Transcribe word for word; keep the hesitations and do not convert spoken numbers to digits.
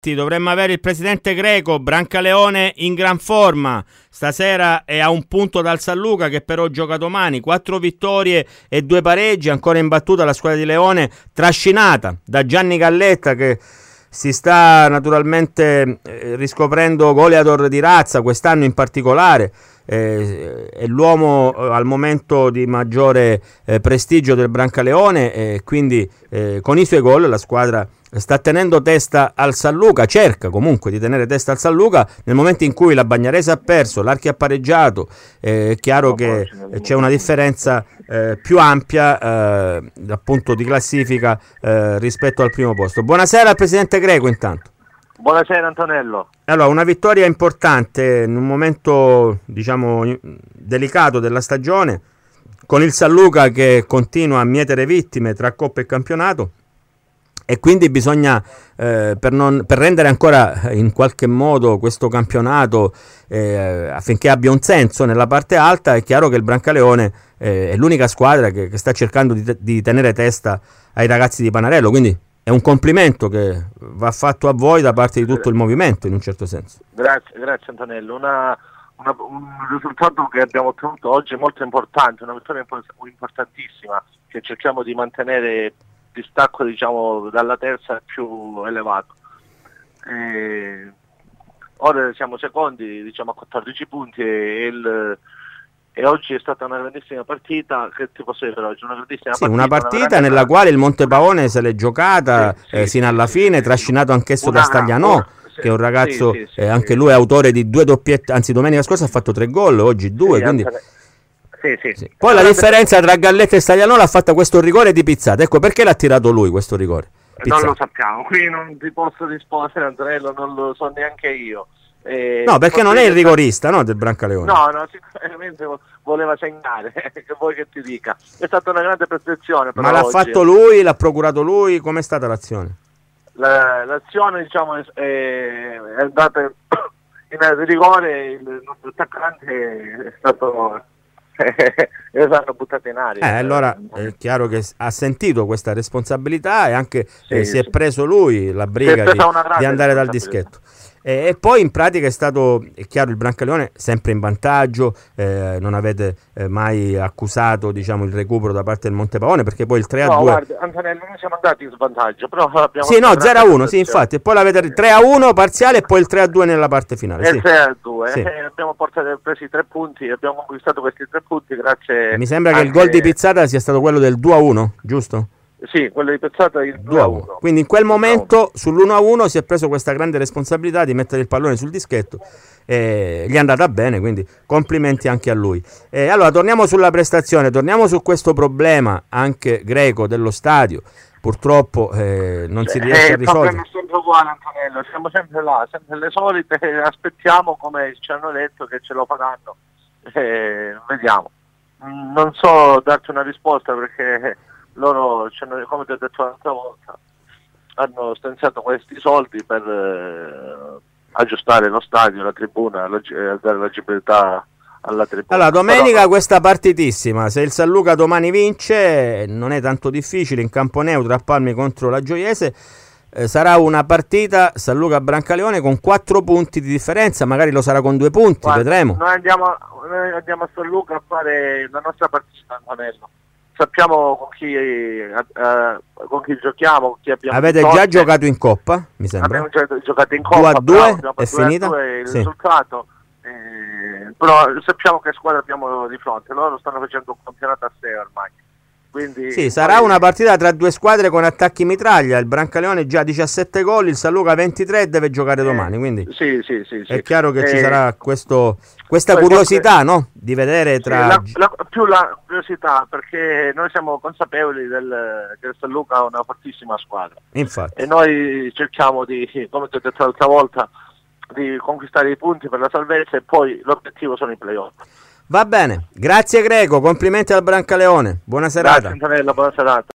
Dovremmo avere il presidente Greco, Brancaleone in gran forma, stasera è a un punto dal San Luca che però gioca domani, quattro vittorie e due pareggi, ancora imbattuta la squadra di Leone, trascinata da Gianni Galletta che si sta naturalmente eh, riscoprendo goleador di razza quest'anno in particolare. Eh, è l'uomo eh, al momento di maggiore eh, prestigio del Brancaleone e eh, quindi eh, con i suoi gol la squadra sta tenendo testa al San Luca, cerca comunque di tenere testa al San Luca nel momento in cui la Bagnarese ha perso, l'Archi ha pareggiato, eh, è chiaro che c'è una differenza eh, più ampia eh, appunto di classifica eh, rispetto al primo posto. Buonasera al presidente Greco intanto. Buonasera Antonello. Allora, una vittoria importante in un momento diciamo delicato della stagione, con il San Luca che continua a mietere vittime tra Coppa e campionato, e quindi bisogna eh, per, non, per rendere ancora in qualche modo questo campionato eh, affinché abbia un senso nella parte alta, è chiaro che il Brancaleone eh, è l'unica squadra che, che sta cercando di, di tenere testa ai ragazzi di Panarello, quindi è un complimento che va fatto a voi da parte di tutto il movimento in un certo senso. Grazie, grazie Antonello. Una, una, un risultato che abbiamo ottenuto oggi molto importante, una vittoria importantissima che cerchiamo di mantenere distacco diciamo dalla terza più elevato. E ora siamo secondi diciamo a quattordici punti e, il, e oggi è stata una grandissima partita. Che ti posso dire per oggi? Una grandissima sì, partita, una partita una nella quale il Montepaone se l'è giocata sì, eh, sì, sino alla sì, fine, sì, trascinato anch'esso una, da Staglianò, una, sì, che è un ragazzo, sì, sì, eh, sì, anche sì. lui è autore di due doppiette, anzi domenica scorsa ha fatto tre gol, oggi due, sì, quindi... Sì, sì. Sì. Poi la differenza tra Galletta e Staglianò l'ha fatta questo rigore di Pizzata. Ecco perché l'ha tirato lui questo rigore. Pizzata. Non lo sappiamo, qui non ti posso rispondere Antonello, non lo so neanche io. Eh, no, perché non è il rigorista no, del Brancaleone. No, no, sicuramente voleva segnare, che vuoi che ti dica. È stata una grande prestazione. Ma l'ha oggi. fatto lui, l'ha procurato lui, com'è stata l'azione? La, l'azione diciamo è, è andata in rigore, il nostro attaccante è stato... e lo hanno buttato in aria. Eh, allora è chiaro che ha sentito questa responsabilità e anche sì, eh, si è preso lui la briga di, di andare dal dischetto. E, e poi in pratica è stato, è chiaro, il Brancaleone sempre in vantaggio, eh, non avete eh, mai accusato diciamo il recupero da parte del Montepaone, perché poi il tre a due... No, guarda, Antonello, noi siamo andati in svantaggio, però abbiamo... Sì, no, zero a uno, sì, infatti, e poi l'avete tre a uno parziale e poi il tre a due nella parte finale. E sì. tre a due, sì. eh, abbiamo portato, presi tre punti, abbiamo conquistato questi tre punti grazie... Mi sembra anche... che il gol di Pizzata sia stato quello del due a uno, giusto? Sì, quello di Pizzata il due a uno. Quindi in quel momento sull'uno a uno si è preso questa grande responsabilità di mettere il pallone sul dischetto e gli è andata bene, quindi complimenti anche a lui. E allora torniamo sulla prestazione, torniamo su questo problema anche Greco dello stadio. Purtroppo eh, non cioè, si riesce eh, a risolvere. È sempre uguale Antonello, siamo sempre là, sempre le solite, aspettiamo come ci hanno detto che ce lo faranno. Eh, vediamo. Non so darti una risposta perché loro, come ti ho detto l'altra volta, hanno stanziato questi soldi per eh, aggiustare lo stadio, la tribuna, eh, dare l'agibilità alla tribuna. Allora, domenica Però, questa partitissima, se il San Luca domani vince, non è tanto difficile, in campo neutro a Palmi contro la Gioiese, eh, sarà una partita San Luca Brancaleone con quattro punti di differenza, magari lo sarà con due punti, guarda, vedremo. Noi andiamo, noi andiamo a San Luca a fare la nostra partita, Antonello. Sappiamo con chi, eh, con chi giochiamo, con chi abbiamo. Avete già giocato in Coppa, mi sembra? Abbiamo già giocato in Coppa, due a due bravo, è finita? due il sì. risultato. Eh, però sappiamo che squadra abbiamo di fronte, loro stanno facendo un campionato a sé ormai. Quindi sì, sarà una partita tra due squadre con attacchi mitraglia, il Brancaleone già diciassette gol, il San Luca ventitré e deve giocare eh, domani, quindi sì, sì, sì, sì. è chiaro che eh, ci sarà questo, questa poi curiosità comunque, no? Di vedere tra... Sì, la, la, più la curiosità, perché noi siamo consapevoli del, che il San Luca è una fortissima squadra. Infatti. E noi cerchiamo di, come ti ho detto l'altra volta, di conquistare i punti per la salvezza e poi l'obiettivo sono i playoff. Va bene, grazie Greco, complimenti al Brancaleone, buona serata. Grazie Antonello, buona serata.